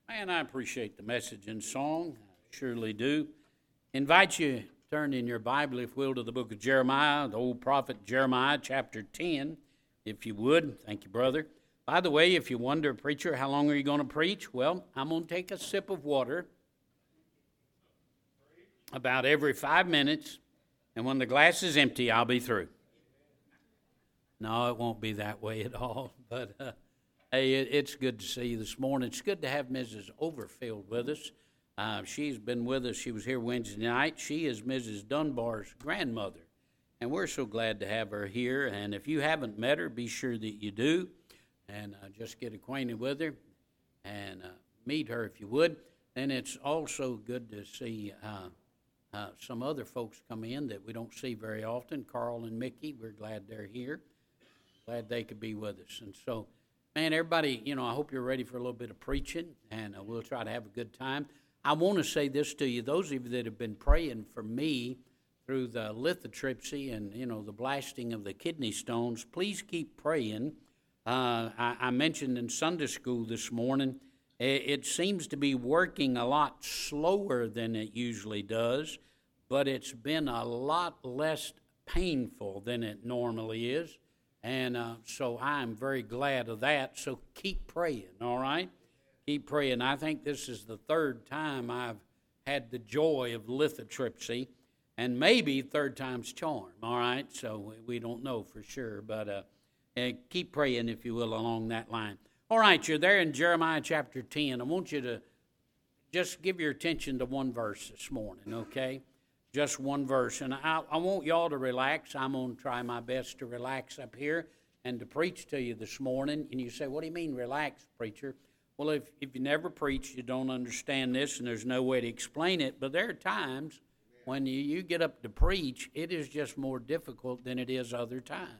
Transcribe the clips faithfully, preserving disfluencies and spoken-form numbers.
Man, I appreciate the message and song. I surely do. Invite you, turn in your Bible, if you will, to the book of Jeremiah, the old prophet Jeremiah, chapter ten, if you would. Thank you, brother. By the way, if you wonder, preacher, how long are you going to preach? Well, I'm going to take a sip of water about every five minutes, and when the glass is empty, I'll be through. No, it won't be that way at all, but uh, hey, it, it's good to see you this morning. It's good to have Missus Overfield with us. Uh, she's been with us. She was here Wednesday night. She is Missus Dunbar's grandmother, and we're so glad to have her here. And if you haven't met her, be sure that you do, and uh, just get acquainted with her and uh, meet her if you would. And it's also good to see uh, uh, some other folks come in that we don't see very often. Carl and Mickey, we're glad they're here. Glad they could be with us. And so, man, everybody, you know, I hope you're ready for a little bit of preaching, and uh, we'll try to have a good time. I want to say this to you, those of you that have been praying for me through the lithotripsy and, you know, the blasting of the kidney stones, please keep praying. Uh, I, I mentioned in Sunday school this morning, it, it seems to be working a lot slower than it usually does, but it's been a lot less painful than it normally is. And uh, so I'm very glad of that. So keep praying, all right? Keep praying. I think this is the third time I've had the joy of lithotripsy, and maybe third time's charm, all right? So we don't know for sure, but uh, uh, keep praying, if you will, along that line. All right, you're there in Jeremiah chapter ten. I want you to just give your attention to one verse this morning, okay? Just one verse, and I, I want y'all to relax. I'm going to try my best to relax up here and to preach to you this morning. And you say, what do you mean relax, preacher? Well, if, if you never preach, you don't understand this, and there's no way to explain it. But there are times when you, you get up to preach, it is just more difficult than it is other times.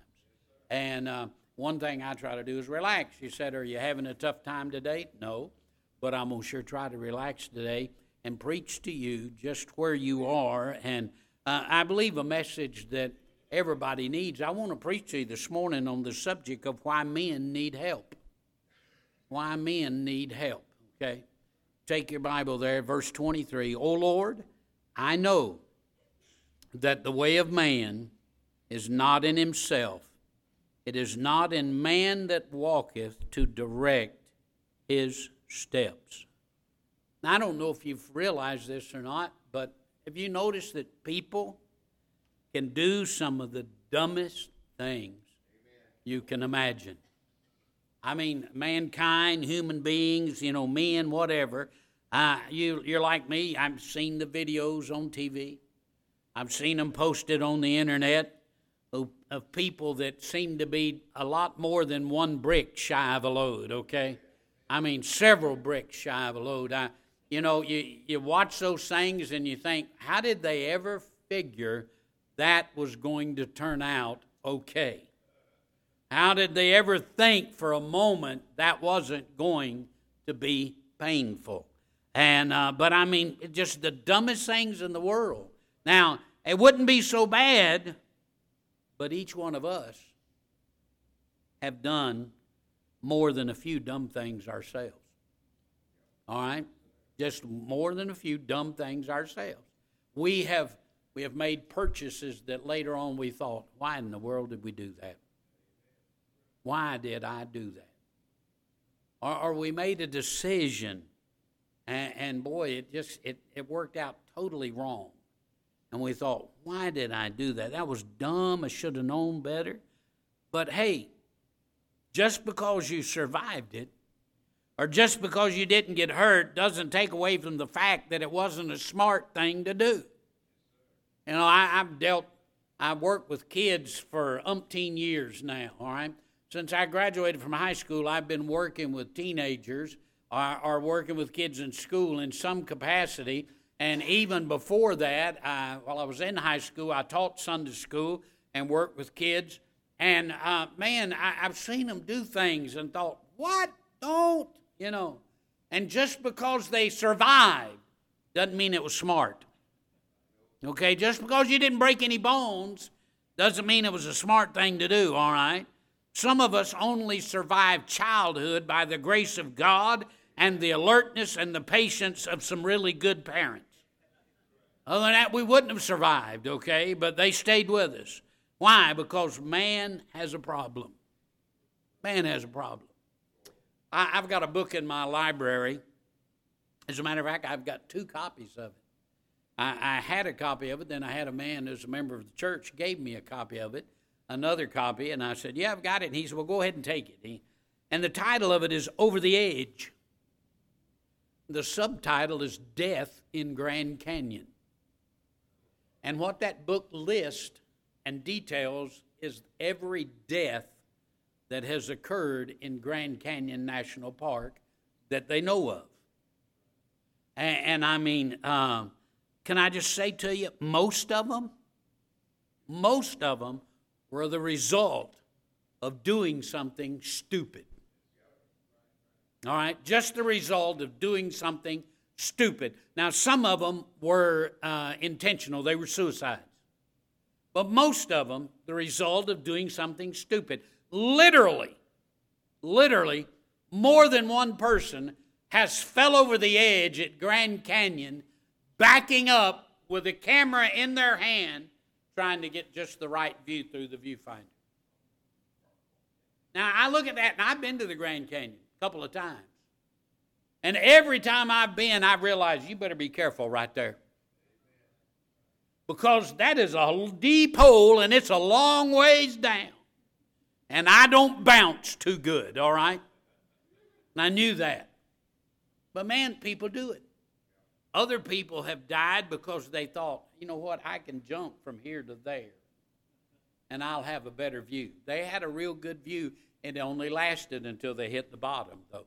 And uh, one thing I try to do is relax. You said, are you having a tough time today? No, but I'm going to sure try to relax today and preach to you just where you are. And uh, I believe a message that everybody needs. I want to preach to you this morning on the subject of why men need help. Why men need help, okay? Take your Bible there, verse twenty-three. O Lord, I know that the way of man is not in himself. It is not in man that walketh to direct his steps. Now, I don't know if you've realized this or not, but have you noticed that people can do some of the dumbest things you can imagine? I mean, mankind, human beings, you know, men, whatever. Uh, you, you're like me. I've seen the videos on T V. I've seen them posted on the internet of, of people that seem to be a lot more than one brick shy of a load, okay? I mean, several bricks shy of a load. I, You know, you, you watch those things and you think, how did they ever figure that was going to turn out okay? How did they ever think for a moment that wasn't going to be painful? And uh, but I mean, just the dumbest things in the world. Now, it wouldn't be so bad, but each one of us have done more than a few dumb things ourselves. All right? Just more than a few dumb things ourselves. We have we have made purchases that later on we thought, why in the world did we do that? Why did I do that? Or, or we made a decision, and, and boy, it just it, it worked out totally wrong. And we thought, why did I do that? That was dumb. I should have known better. But hey, just because you survived it, or just because you didn't get hurt, doesn't take away from the fact that it wasn't a smart thing to do. You know, I, I've dealt, I've worked with kids for umpteen years now, all right? Since I graduated from high school, I've been working with teenagers or, or working with kids in school in some capacity. And even before that, I, while I was in high school, I taught Sunday school and worked with kids. And, uh, man, I, I've seen them do things and thought, what? Don't. You know, and just because they survived doesn't mean it was smart. Okay, just because you didn't break any bones doesn't mean it was a smart thing to do, all right? Some of us only survived childhood by the grace of God and the alertness and the patience of some really good parents. Other than that, we wouldn't have survived, okay? But they stayed with us. Why? Because man has a problem. Man has a problem. I, I've got a book in my library. As a matter of fact, I've got two copies of it. I, I had a copy of it, then I had a man who's a member of the church gave me a copy of it, another copy, and I said, yeah, I've got it. And he said, well, go ahead and take it. He, and the title of it is Over the Edge. The subtitle is Death in Grand Canyon. And what that book lists and details is every death that has occurred in Grand Canyon National Park that they know of. And, and I mean, uh, can I just say to you, most of them, most of them were the result of doing something stupid. All right, just the result of doing something stupid. Now, some of them were uh, intentional. They were suicides. But most of them, the result of doing something stupid. Literally, literally, more than one person has fell over the edge at Grand Canyon, backing up with a camera in their hand, trying to get just the right view through the viewfinder. Now, I look at that, and I've been to the Grand Canyon a couple of times. And every time I've been, I've realized you better be careful right there. Because that is a deep hole, and it's a long ways down. And I don't bounce too good, all right? And I knew that. But man, people do it. Other people have died because they thought, you know what, I can jump from here to there, and I'll have a better view. They had a real good view, and it only lasted until they hit the bottom, though.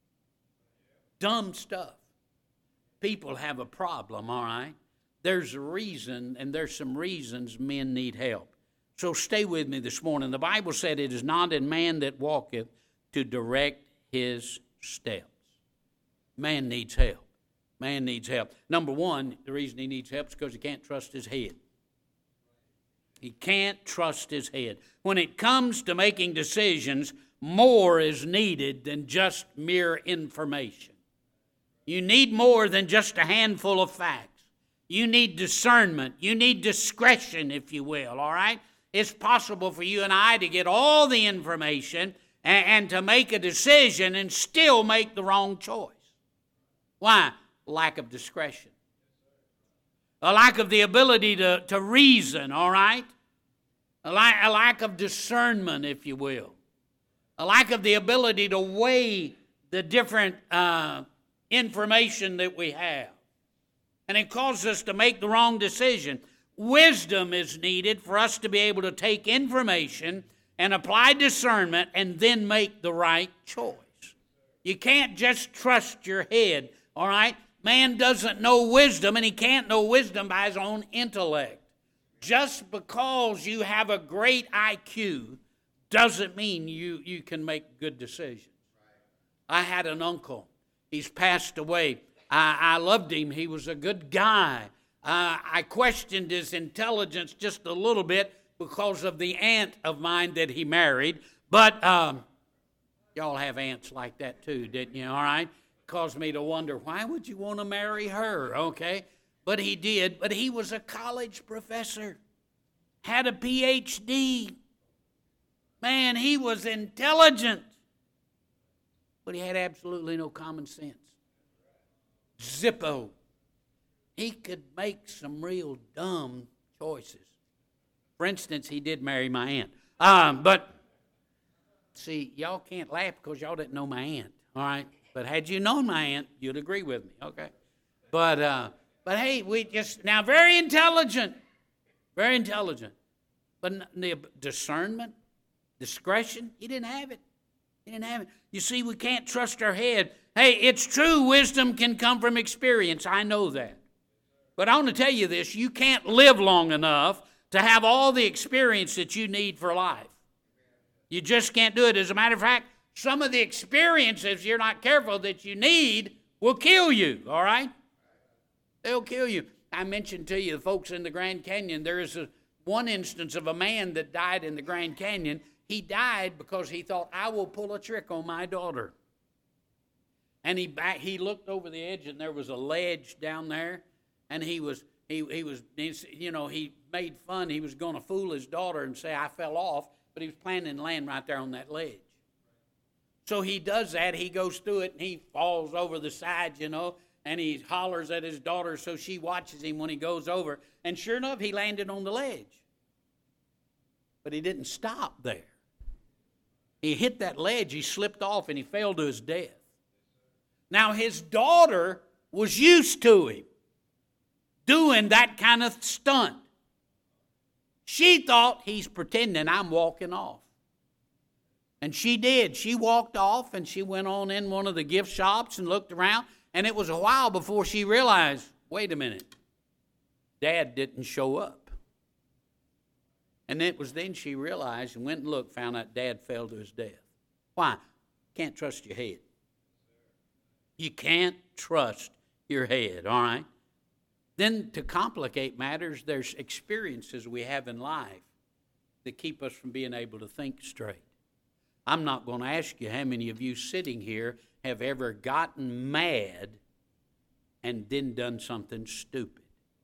Dumb stuff. People have a problem, all right? There's a reason, and there's some reasons men need help. So stay with me this morning. The Bible said it is not in man that walketh to direct his steps. Man needs help. Man needs help. Number one, the reason he needs help is because he can't trust his head. He can't trust his head. When it comes to making decisions, more is needed than just mere information. You need more than just a handful of facts. You need discernment. You need discretion, if you will, all right? It's possible for you and I to get all the information and, and to make a decision and still make the wrong choice. Why? Lack of discretion. A lack of the ability to, to reason, all right? A, la- a lack of discernment, if you will. A lack of the ability to weigh the different uh, information that we have. And it causes us to make the wrong decision. Wisdom is needed for us to be able to take information and apply discernment and then make the right choice. You can't just trust your head, all right? Man doesn't know wisdom, and he can't know wisdom by his own intellect. Just because you have a great I Q doesn't mean you, you can make good decisions. I had an uncle. He's passed away. I, I loved him. He was a good guy. Uh, I questioned his intelligence just a little bit because of the aunt of mine that he married. But um, y'all have aunts like that too, didn't you? All right? Caused me to wonder, why would you want to marry her? Okay? But he did. But he was a college professor, had a P H D. Man, he was intelligent. But he had absolutely no common sense. Zippo. He could make some real dumb choices. For instance, he did marry my aunt. Um, but, see, y'all can't laugh because y'all didn't know my aunt, all right? But had you known my aunt, you'd agree with me, okay? But, uh, but hey, we just, now very intelligent, very intelligent. But the discernment, discretion, he didn't have it. He didn't have it. You see, we can't trust our head. Hey, it's true, wisdom can come from experience. I know that. But I want to tell you this, you can't live long enough to have all the experience that you need for life. You just can't do it. As a matter of fact, some of the experiences, if you're not careful, that you need will kill you, all right? They'll kill you. I mentioned to you, the folks in the Grand Canyon, there is a, one instance of a man that died in the Grand Canyon. He died because he thought, I will pull a trick on my daughter. And he back, he looked over the edge, and there was a ledge down there, and he was he he was you know he made fun. He was going to fool his daughter and say I fell off, but he was planning to land right there on that ledge. So he does that. He goes through it, and he falls over the side, you know, and he hollers at his daughter, so she watches him when he goes over. And sure enough, he landed on the ledge. But he didn't stop there. He hit that ledge, he slipped off, and he fell to his death. Now, his daughter was used to him doing that kind of stunt. She thought he's pretending I'm walking off. And she did. She walked off, and she went on in one of the gift shops and looked around. And it was a while before she realized, wait a minute, Dad didn't show up. And it was then she realized and went and looked, found out Dad fell to his death. Why? Can't trust your head. You can't trust your head, all right? Then to complicate matters, there's experiences we have in life that keep us from being able to think straight. I'm not going to ask you how many of you sitting here have ever gotten mad and then done something stupid.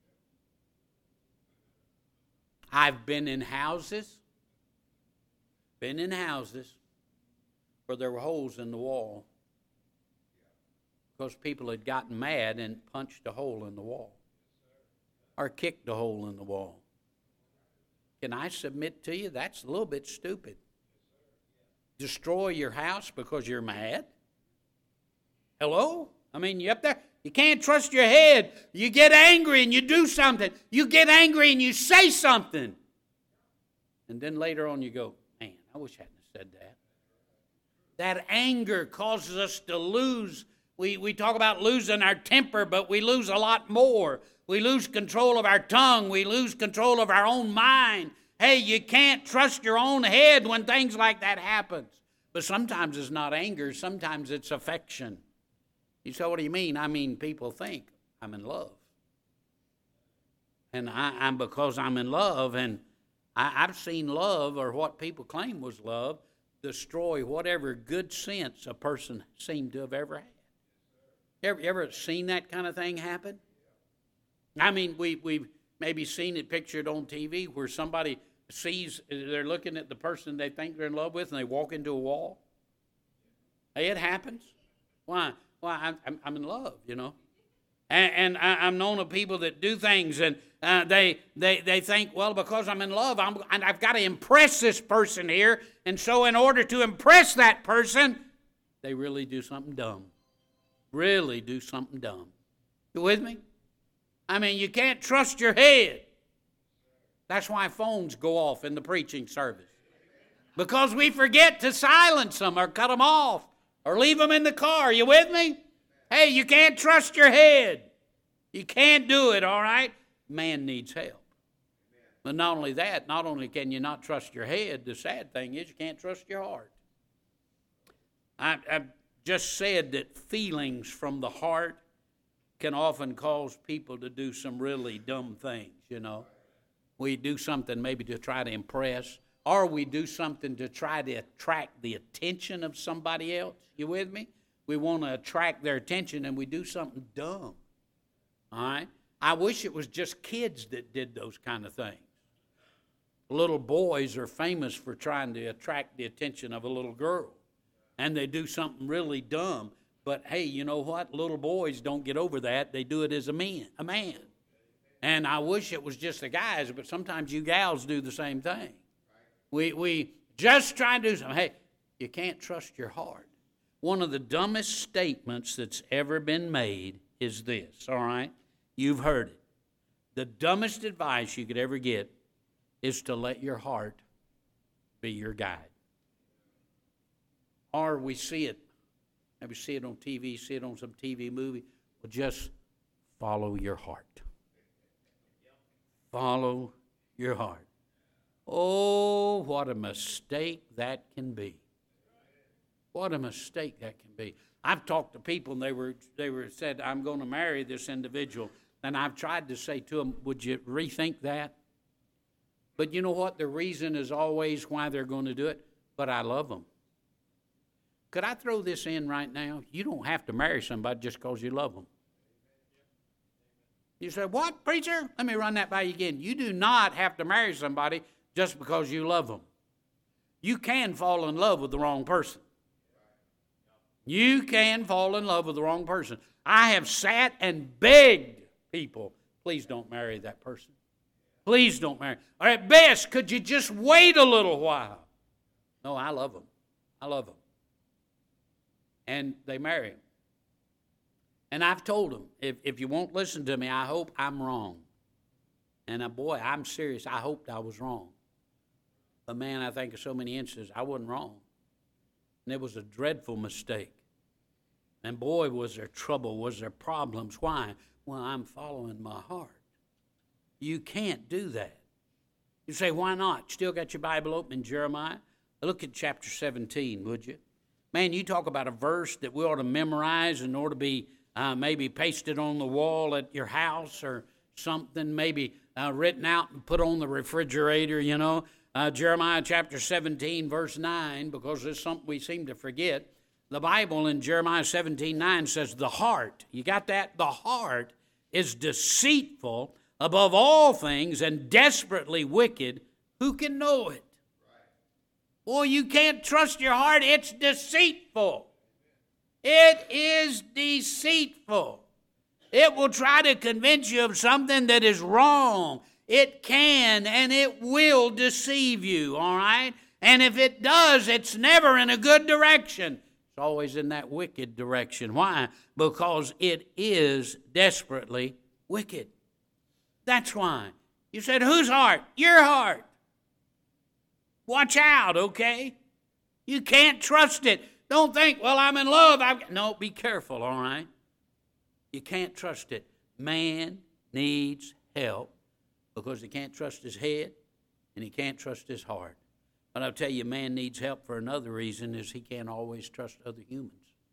I've been in houses, been in houses where there were holes in the wall because people had gotten mad and punched a hole in the wall or kicked a hole in the wall. Can I submit to you that's a little bit stupid? Destroy your house because you're mad? Hello? I mean, you up there? You can't trust your head. You get angry and you do something. You get angry and you say something. And then later on you go, man, I wish I hadn't said that. That anger causes us to lose. We, we talk about losing our temper, but we lose a lot more. We lose control of our tongue. We lose control of our own mind. Hey, you can't trust your own head when things like that happens. But sometimes it's not anger. Sometimes it's affection. You say, what do you mean? I mean, people think I'm in love. And I, I'm because I'm in love, and I, I've seen love, or what people claim was love, destroy whatever good sense a person seemed to have ever had. You ever, you ever seen that kind of thing happen? I mean, we, we've maybe seen it pictured on T V where somebody sees, they're looking at the person they think they're in love with, and they walk into a wall. Hey, it happens. Why? Why? I'm, I'm in love, you know. And, and I, I'm known of people that do things, and uh, they, they, they think, well, because I'm in love, I'm, and I've got to impress this person here. And so in order to impress that person, they really do something dumb. Really do something dumb. You with me? I mean, you can't trust your head. That's why phones go off in the preaching service. Because we forget to silence them or cut them off or leave them in the car. You with me? Hey, you can't trust your head. You can't do it, all right? Man needs help. But not only that, not only can you not trust your head, the sad thing is you can't trust your heart. I, I've just said that feelings from the heart can often cause people to do some really dumb things, you know. We do something maybe to try to impress, or we do something to try to attract the attention of somebody else. You with me? We want to attract their attention, and we do something dumb. All right? I wish it was just kids that did those kind of things. Little boys are famous for trying to attract the attention of a little girl, and they do something really dumb. But, hey, you know what? Little boys don't get over that. They do it as a man. A man. And I wish it was just the guys, but sometimes you gals do the same thing. We we just try to do something. Hey, you can't trust your heart. One of the dumbest statements that's ever been made is this, all right? You've heard it. The dumbest advice you could ever get is to let your heart be your guide. Or we see it. Maybe see it on T V, see it on some T V movie. Well, just follow your heart. Follow your heart. Oh, what a mistake that can be. What a mistake that can be. I've talked to people, and they were they were said, I'm going to marry this individual. And I've tried to say to them, would you rethink that? But you know what? The reason is always why they're going to do it. But I love them. could I throw this in right now? You don't have to marry somebody just because you love them. You say, what, preacher? Let me run that by you again. You do not have to marry somebody just because you love them. You can fall in love with the wrong person. You can fall in love with the wrong person. I have sat and begged people, please don't marry that person. Please don't marry. Or at best, could you just wait a little while? No, I love them. I love them. And they marry him. And I've told them, if, if you won't listen to me, I hope I'm wrong. And uh, boy, I'm serious. I hoped I was wrong. But man, I think of so many instances, I wasn't wrong. And it was a dreadful mistake. And boy, was there trouble, was there problems. Why? Well, I'm following my heart. You can't do that. You say, why not? Still got your Bible open in Jeremiah? Look at chapter seventeen, would you? Man, you talk about a verse that we ought to memorize and ought to be uh, maybe pasted on the wall at your house or something, maybe uh, written out and put on the refrigerator, you know. Uh, Jeremiah chapter seventeen, verse nine, because it's something we seem to forget. The Bible in Jeremiah seventeen nine says, the heart, you got that? The heart is deceitful above all things and desperately wicked. Who can know it? Boy, you can't trust your heart. It's deceitful. It is deceitful. It will try to convince you of something that is wrong. It can and it will deceive you, all right? And if it does, it's never in a good direction. It's always in that wicked direction. Why? Because it is desperately wicked. That's why. You said, whose heart? Your heart. Watch out, okay? You can't trust it. Don't think, well, I'm in love. I've... No, be careful, all right? You can't trust it. Man needs help because he can't trust his head and he can't trust his heart. But I'll tell you, man needs help for another reason, is he can't always trust other humans.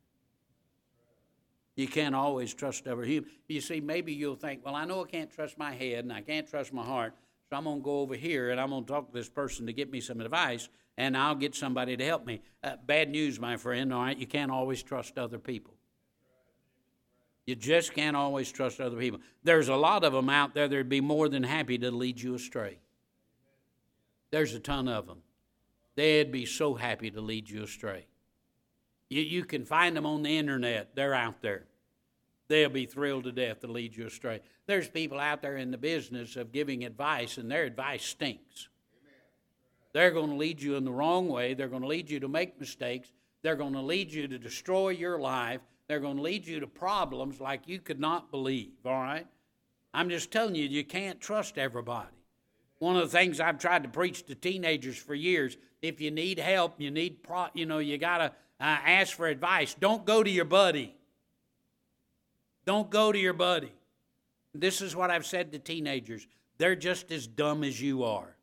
You can't always trust other humans. You see, maybe you'll think, well, I know I can't trust my head and I can't trust my heart, so I'm going to go over here and I'm going to talk to this person to get me some advice, and I'll get somebody to help me. Uh, bad news, my friend, all right? You can't always trust other people. You just can't always trust other people. There's a lot of them out there that would be more than happy to lead you astray. There's a ton of them. They'd be so happy to lead you astray. You, you can find them on the internet. They're out there. They'll be thrilled to death to lead you astray. There's people out there in the business of giving advice, and their advice stinks. They're going to lead you in the wrong way. They're going to lead you to make mistakes. They're going to lead you to destroy your life. They're going to lead you to problems like you could not believe, all right? I'm just telling you, you can't trust everybody. One of the things I've tried to preach to teenagers for years, if you need help, you need, pro, you know, you got to uh, ask for advice. Don't go to your buddy. Don't go to your buddy. This is what I've said to teenagers. They're just as dumb as you are.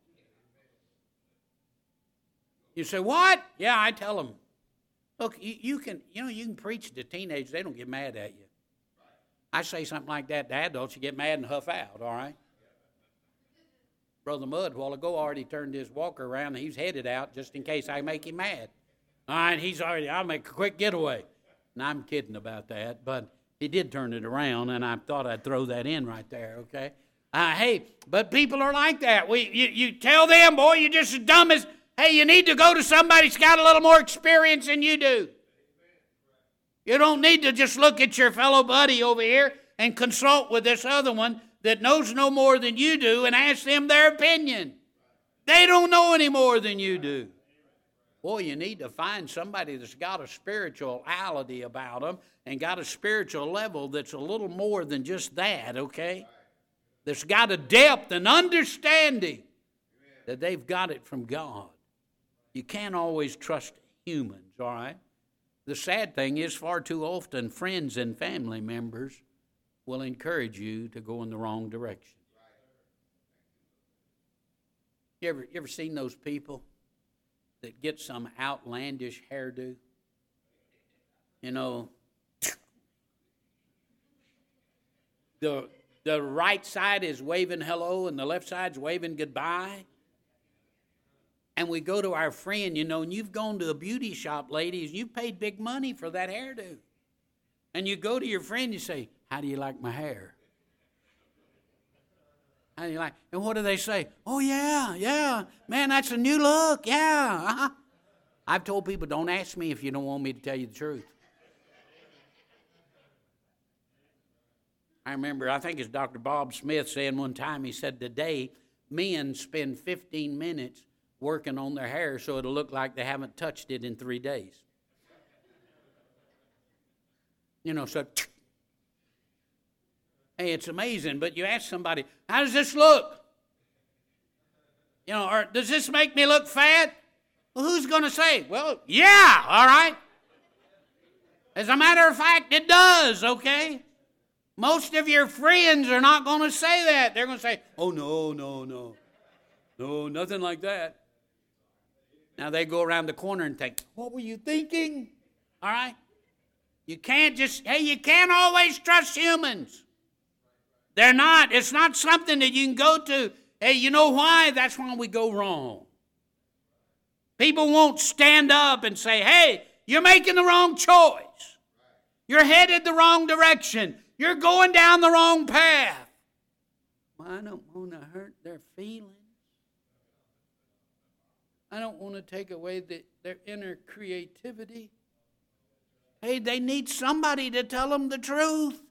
You say, what? Yeah, I tell them. Look, you, you can, you know, you can preach to teenagers. They don't get mad at you. I say something like that to adults, you get mad and huff out, all right? Brother Mudd, a while ago, already turned his walker around, and he's headed out just in case I make him mad. All right, he's already, I'll make a quick getaway. And I'm kidding about that, but he did turn it around, and I thought I'd throw that in right there, okay? Uh, hey, but people are like that. We, you, you tell them, boy, you're just as dumb as, hey, you need to go to somebody who's got a little more experience than you do. You don't need to just look at your fellow buddy over here and consult with this other one that knows no more than you do and ask them their opinion. They don't know any more than you do. Boy, you need to find somebody that's got a spirituality about them and got a spiritual level that's a little more than just that, okay? That's got a depth and understanding that they've got it from God. You can't always trust humans, all right? The sad thing is, far too often, friends and family members will encourage you to go in the wrong direction. You ever, you ever seen those people that get some outlandish hairdo? You know, the, the right side is waving hello and the left side's waving goodbye. and we go to our friend, you know, and you've gone to a beauty shop, ladies, you've paid big money for that hairdo. And you go to your friend, you say, how do you like my hair? How do you like? And what do they say? Oh, yeah, yeah. Man, that's a new look. Yeah. Uh-huh. I've told people, don't ask me if you don't want me to tell you the truth. I remember, I think it's Doctor Bob Smith saying one time, he said, today, men spend fifteen minutes working on their hair so it'll look like they haven't touched it in three days. You know, so, hey, it's amazing, but you ask somebody, how does this look? You know, or does this make me look fat? Well, who's going to say? Well, yeah, all right. As a matter of fact, it does, okay? Most of your friends are not going to say that. They're going to say, oh, no, no, no. No, nothing like that. Now they go around the corner and think, what were you thinking? All right? You can't just, hey, you can't always trust humans. They're not. It's not something that you can go to. Hey, you know why? That's why we go wrong. People won't stand up and say, hey, you're making the wrong choice. You're headed the wrong direction. You're going down the wrong path. Well, I don't want to hurt their feelings. I don't want to take away the, their inner creativity. Hey, they need somebody to tell them the truth.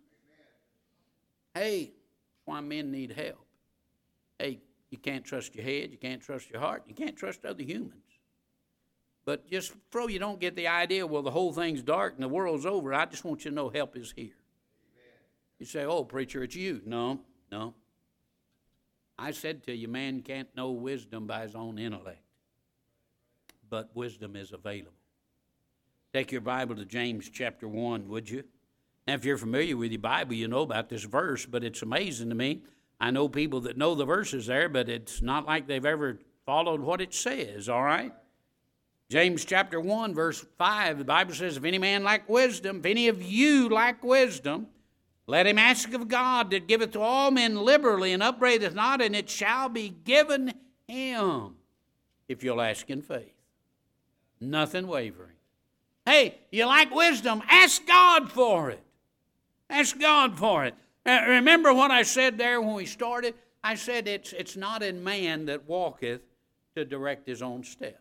Hey, that's why men need help. Hey, you can't trust your head, you can't trust your heart, you can't trust other humans. But just so you don't get the idea, well, the whole thing's dark and the world's over, I just want you to know help is here. You say, oh, preacher, it's you. No, no. I said to you, man can't know wisdom by his own intellect. But wisdom is available. Take your Bible to James chapter one, would you? Now, if you're familiar with your Bible, you know about this verse, but it's amazing to me. I know people that know the verses there, but it's not like they've ever followed what it says, all right? James chapter one, verse five, the Bible says, if any man lack wisdom, if any of you lack wisdom, let him ask of God that giveth to all men liberally and upbraideth not, and it shall be given him, if you'll ask in faith. Nothing wavering. Hey, you like wisdom? Ask God for it. Ask God for it. Uh, remember what I said there when we started? I said it's, it's not in man that walketh to direct his own steps.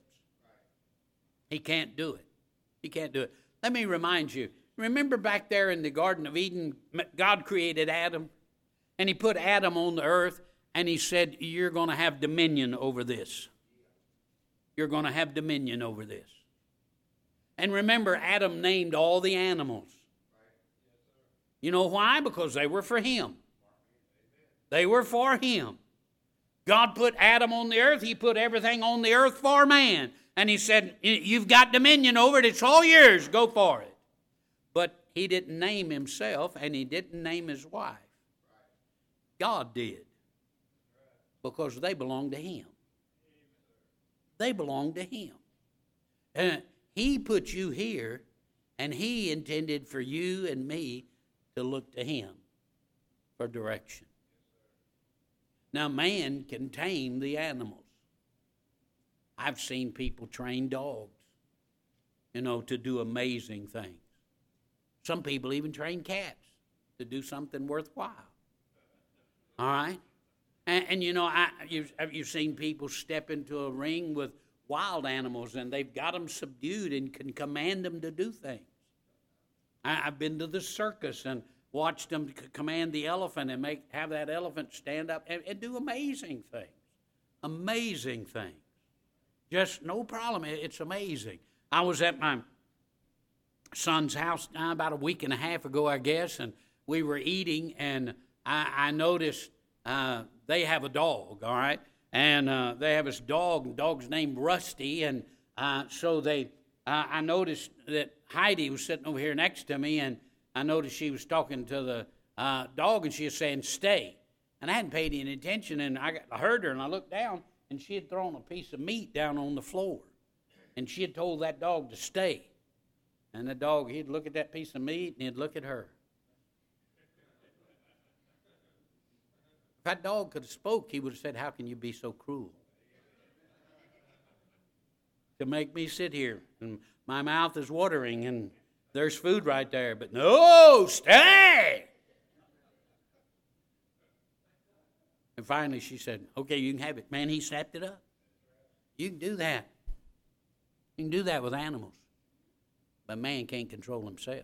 He can't do it. He can't do it. Let me remind you. Remember back there in the Garden of Eden, God created Adam, and he put Adam on the earth, and he said, you're going to have dominion over this. You're going to have dominion over this. And remember, Adam named all the animals. You know why? Because they were for him. They were for him. God put Adam on the earth. He put everything on the earth for man. And he said, you've got dominion over it. It's all yours. Go for it. But he didn't name himself, and he didn't name his wife. God did. Because they belonged to him. They belong to him. And he put you here, and he intended for you and me to look to him for direction. Now, man can tame the animals. I've seen people train dogs, you know, to do amazing things. Some people even train cats to do something worthwhile. All right? And, and you know, I, you've, you've seen people step into a ring with wild animals, and they've got them subdued and can command them to do things. I, I've been to the circus and watched them c- command the elephant and make have that elephant stand up and, and do amazing things. Amazing things. Just no problem. It, it's amazing. I was at my son's house uh, about a week and a half ago, I guess, and we were eating, and I, I noticed uh, they have a dog, all right? And uh, they have this dog, and the dog's named Rusty, and uh, so they, uh, I noticed that Heidi was sitting over here next to me, and I noticed she was talking to the uh, dog, and she was saying, stay. And I hadn't paid any attention, and I, got, I heard her, and I looked down, and she had thrown a piece of meat down on the floor, and she had told that dog to stay. And the dog, he'd look at that piece of meat, and he'd look at her. If that dog could have spoke, he would have said, how can you be so cruel? to make me sit here. And my mouth is watering, and there's food right there. But no, stay! And finally she said, okay, you can have it. Man, he snapped it up. You can do that. You can do that with animals. But man can't control himself.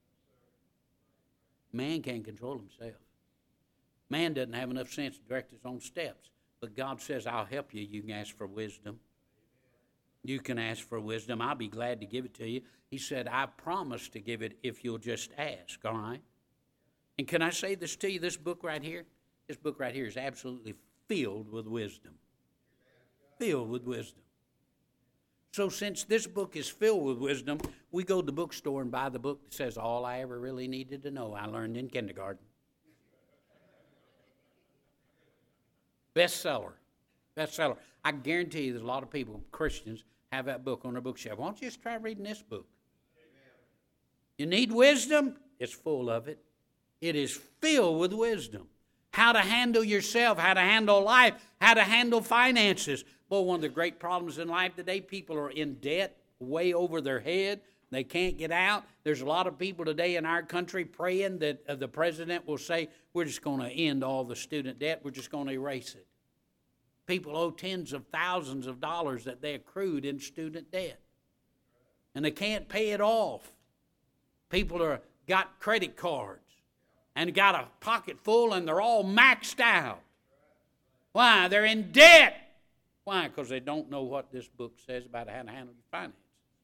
Man can't control himself. Man doesn't have enough sense to direct his own steps. But God says, I'll help you. You can ask for wisdom. You can ask for wisdom. I'll be glad to give it to you. He said, I promise to give it if you'll just ask, all right? And can I say this to you? This book right here, this book right here is absolutely filled with wisdom. Filled with wisdom. So since this book is filled with wisdom, we go to the bookstore and buy the book that says all I ever really needed to know I learned in kindergarten. Bestseller. Bestseller. I guarantee you there's a lot of people, Christians, have that book on their bookshelf. Why don't you just try reading this book? Amen. You need wisdom? It's full of it. It is filled with wisdom. How to handle yourself, how to handle life, how to handle finances. Boy, one of the great problems in life today, people are in debt way over their head. They can't get out. There's a lot of people today in our country praying that uh, the president will say, we're just going to end all the student debt. We're just going to erase it. People owe tens of thousands of dollars that they accrued in student debt. And they can't pay it off. People are got credit cards and got a pocket full and they're all maxed out. Why? They're in debt. Why? Because they don't know what this book says about how to handle your finances.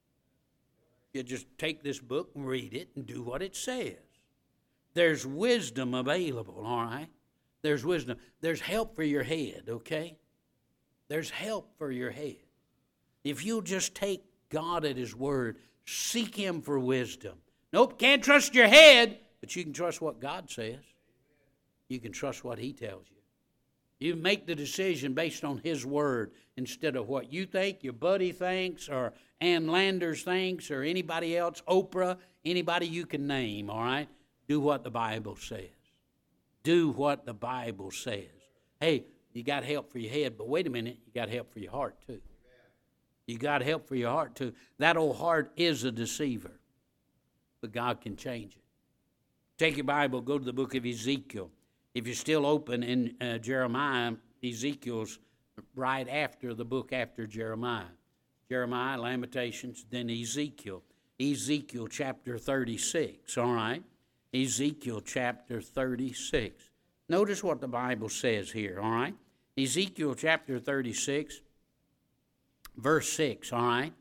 You just take this book and read it and do what it says. There's wisdom available, all right? There's wisdom. There's help for your head, okay? There's help for your head. If you'll just take God at His word, seek Him for wisdom. Nope, can't trust your head, but you can trust what God says. You can trust what He tells you. You make the decision based on His word instead of what you think, your buddy thinks, or Ann Landers thinks, or anybody else, Oprah, anybody you can name, all right? Do what the Bible says. Do what the Bible says. Hey, you got help for your head, but wait a minute, you got help for your heart too. You got help for your heart too. That old heart is a deceiver, but God can change it. Take your Bible, go to the book of Ezekiel. If you're still open in uh, Jeremiah, Ezekiel's right after the book after Jeremiah. Jeremiah, Lamentations, then Ezekiel. Ezekiel chapter thirty-six, all right? Ezekiel chapter thirty-six. Notice what the Bible says here, all right? Ezekiel chapter thirty-six, verse six, all right?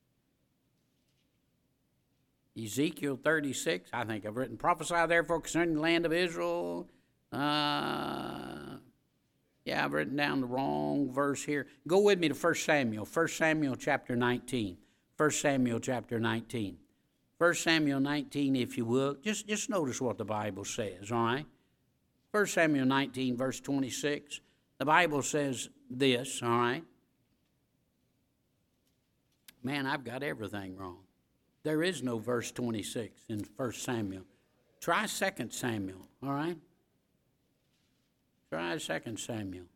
Ezekiel thirty-six, I think I've written, prophesy therefore concerning the land of Israel. Uh, yeah, I've written down the wrong verse here. Go with me to First Samuel, First Samuel chapter nineteen. First Samuel chapter nineteen. First Samuel nineteen, if you will. Just, just notice what the Bible says, all right? First Samuel nineteen, verse twenty-six. The Bible says this, all right? Man, I've got everything wrong. There is no verse twenty-six in First Samuel. Try Second Samuel, all right? Try Second Samuel.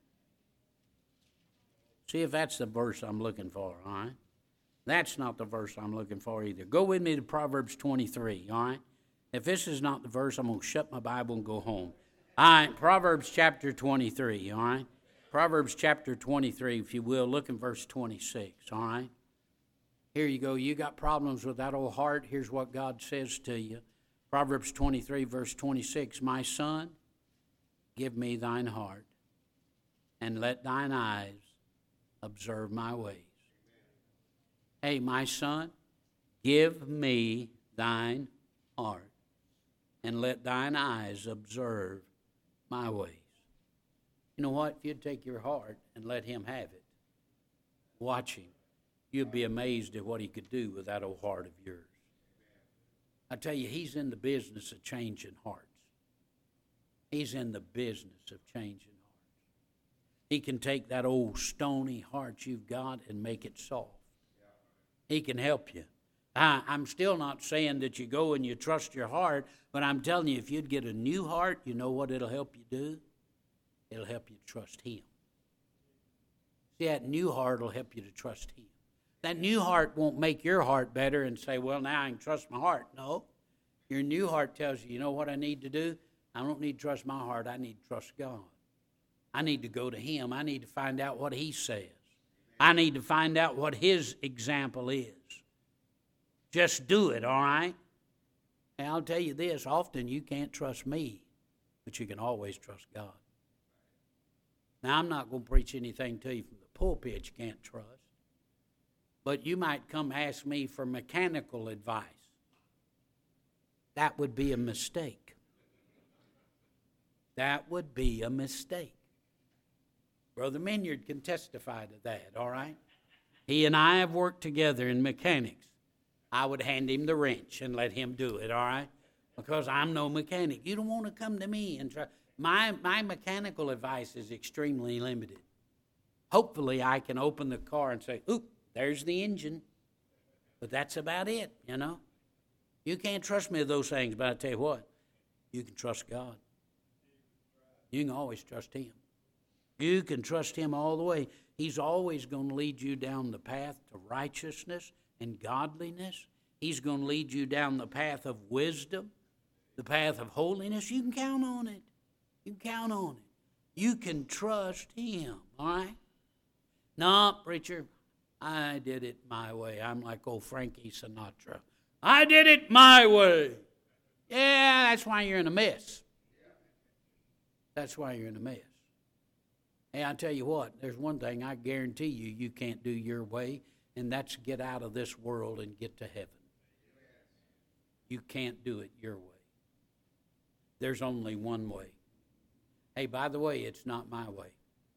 See if that's the verse I'm looking for, all right? That's not the verse I'm looking for either. Go with me to Proverbs twenty-three, all right? If this is not the verse, I'm going to shut my Bible and go home. All right, Proverbs chapter twenty-three, all right? Proverbs chapter twenty-three, if you will, look in verse twenty-six, all right? Here you go. You got problems with that old heart. Here's what God says to you. Proverbs twenty-three, verse twenty-six, my son, give me thine heart, and let thine eyes observe my ways. Hey, my son, give me thine heart, and let thine eyes observe my ways. You know what? If you'd take your heart and let Him have it, watch Him, you'd be amazed at what He could do with that old heart of yours. I tell you, He's in the business of changing hearts. He's in the business of changing hearts. He can take that old stony heart you've got and make it soft. He can help you. I, I'm still not saying that you go and you trust your heart, but I'm telling you, if you'd get a new heart, you know what it'll help you do? It'll help you to trust Him. See, that new heart will help you to trust Him. That new heart won't make your heart better and say, well, now I can trust my heart. No. Your new heart tells you, you know what I need to do? I don't need to trust my heart. I need to trust God. I need to go to Him. I need to find out what He says. I need to find out what His example is. Just do it, all right? And I'll tell you this, often you can't trust me, but you can always trust God. Now, I'm not going to preach anything to you from the pulpit you can't trust. But you might come ask me for mechanical advice. That would be a mistake. That would be a mistake. Brother Minyard can testify to that, all right? He and I have worked together in mechanics. I would hand him the wrench and let him do it, all right? Because I'm no mechanic. You don't want to come to me and try. My, my mechanical advice is extremely limited. Hopefully I can open the car and say, oop, there's the engine. But that's about it, you know. You can't trust me with those things, but I tell you what, you can trust God. You can always trust Him. You can trust Him all the way. He's always going to lead you down the path to righteousness and godliness. He's going to lead you down the path of wisdom, the path of holiness. You can count on it. You can count on it. You can trust Him, all right? No, preacher, I did it my way. I'm like old Frankie Sinatra. I did it my way. Yeah, that's why you're in a mess. That's why you're in a mess. Hey, I tell you what, there's one thing I guarantee you you can't do your way, and that's get out of this world and get to heaven. You can't do it your way. There's only one way. Hey, by the way, it's not my way.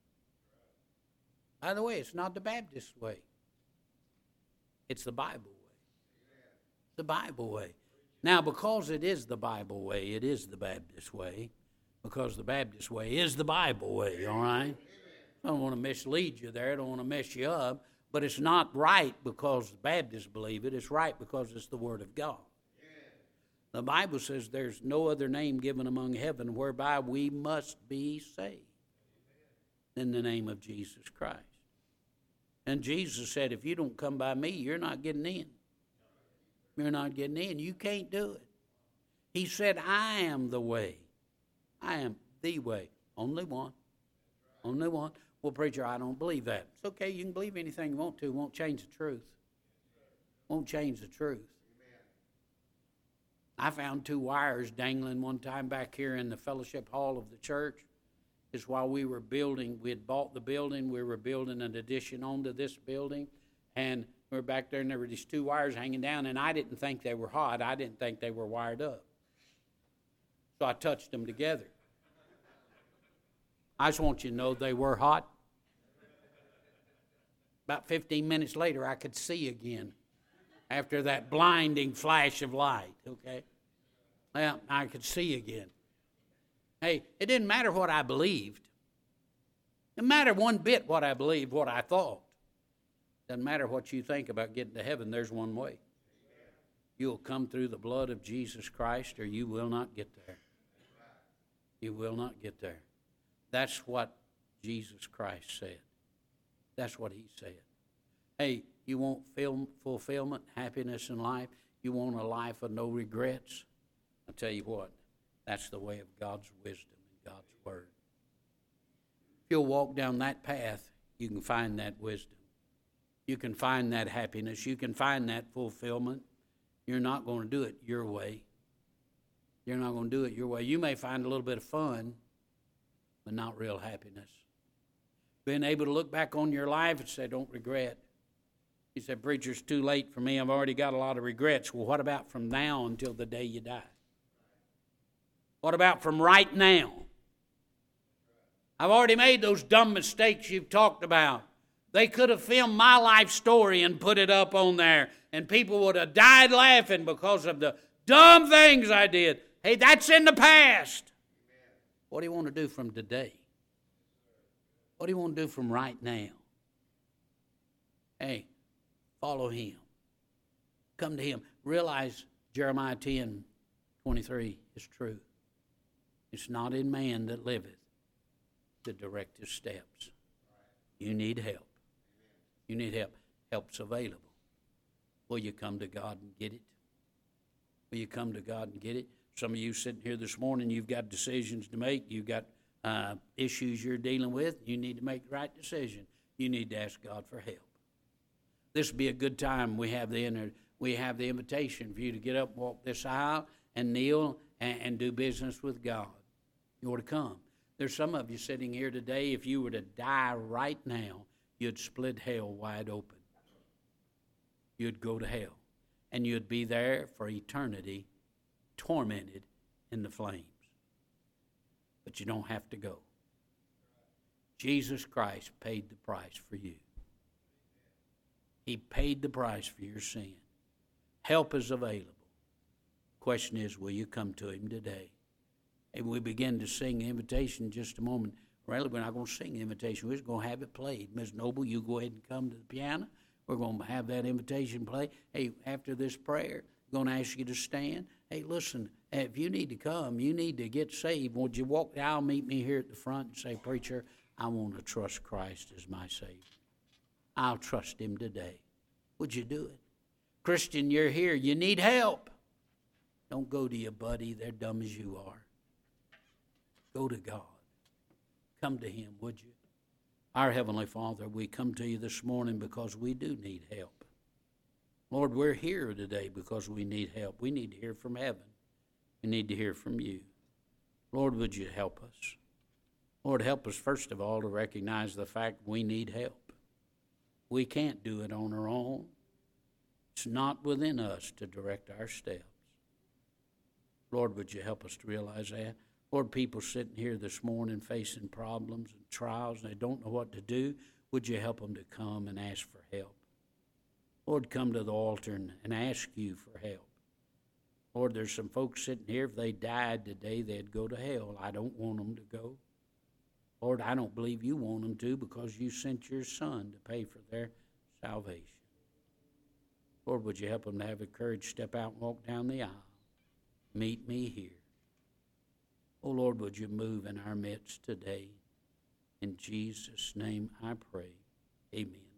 By the way, it's not the Baptist way. It's the Bible way. The Bible way. Now, because it is the Bible way, it is the Baptist way, because the Baptist way is the Bible way, all right? I don't want to mislead you there. I don't want to mess you up. But it's not right because the Baptists believe it. It's right because it's the Word of God. The Bible says there's no other name given among heaven whereby we must be saved than the name of Jesus Christ. And Jesus said, if you don't come by me, you're not getting in. You're not getting in. You can't do it. He said, I am the way. I am the way. Only one. Only one. Well, preacher, I don't believe that. It's okay. You can believe anything you want to. It won't change the truth. Won't change the truth. I found two wires dangling one time back here in the fellowship hall of the church. It's while we were building. We had bought the building. We were building an addition onto this building. And we were back there, and there were these two wires hanging down, and I didn't think they were hot. I didn't think they were wired up. So I touched them together. I just want you to know they were hot. About fifteen minutes later, I could see again after that blinding flash of light, okay? Well, I could see again. Hey, it didn't matter what I believed. It didn't matter one bit what I believed, what I thought. It doesn't matter what you think about getting to heaven. There's one way. You'll come through the blood of Jesus Christ, or you will not get there. You will not get there. That's what Jesus Christ said. That's what He said. Hey, you want film, fulfillment, happiness in life? You want a life of no regrets? I'll tell you what, that's the way of God's wisdom and God's Word. If you'll walk down that path, you can find that wisdom. You can find that happiness. You can find that fulfillment. You're not going to do it your way. You're not going to do it your way. You may find a little bit of fun, but not real happiness. Being able to look back on your life and say, don't regret. You said, preacher, it's too late for me. I've already got a lot of regrets. Well, what about from now until the day you die? What about from right now? I've already made those dumb mistakes you've talked about. They could have filmed my life story and put it up on there, and people would have died laughing because of the dumb things I did. Hey, that's in the past. What do you want to do from today? What do you want to do from right now? Hey, follow Him. Come to Him. Realize Jeremiah ten twenty-three is true. It's not in man that liveth to direct his steps. You need help. You need help. Help's available. Will you come to God and get it? Will you come to God and get it? Some of you sitting here this morning, you've got decisions to make. You've got uh, issues you're dealing with. You need to make the right decision. You need to ask God for help. This would be a good time. We have the inter- we have the invitation for you to get up, walk this aisle, and kneel and, and do business with God. You ought to come. There's some of you sitting here today, if you were to die right now, you'd split hell wide open. You'd go to hell, and you'd be there for eternity, tormented in the flames. But you don't have to go. Jesus Christ paid the price for you. He paid the price for your sin. Help is available. Question is, will you come to him today? And we begin to sing the invitation in just a moment. Really, we're not going to sing the invitation. We're just going to have it played. Miz Noble, you go ahead and come to the piano. We're going to have that invitation play. Hey, after this prayer, I'm going to ask you to stand. Hey, listen, if you need to come, you need to get saved. Would you walk the aisle, meet me here at the front and say, preacher, I want to trust Christ as my Savior. I'll trust him today. Would you do it? Christian, you're here. You need help. Don't go to your buddy. They're dumb as you are. Go to God. Come to him, would you? Our Heavenly Father, we come to you this morning because we do need help. Lord, we're here today because we need help. We need to hear from heaven. We need to hear from you. Lord, would you help us? Lord, help us, first of all, to recognize the fact we need help. We can't do it on our own. It's not within us to direct our steps. Lord, would you help us to realize that? Lord, people sitting here this morning facing problems and trials, and they don't know what to do. Would you help them to come and ask for help? Lord, come to the altar and, and ask you for help. Lord, there's some folks sitting here, if they died today, they'd go to hell. I don't want them to go. Lord, I don't believe you want them to because you sent your Son to pay for their salvation. Lord, would you help them to have the courage to step out and walk down the aisle? Meet me here. Oh, Lord, would you move in our midst today? In Jesus' name I pray. Amen.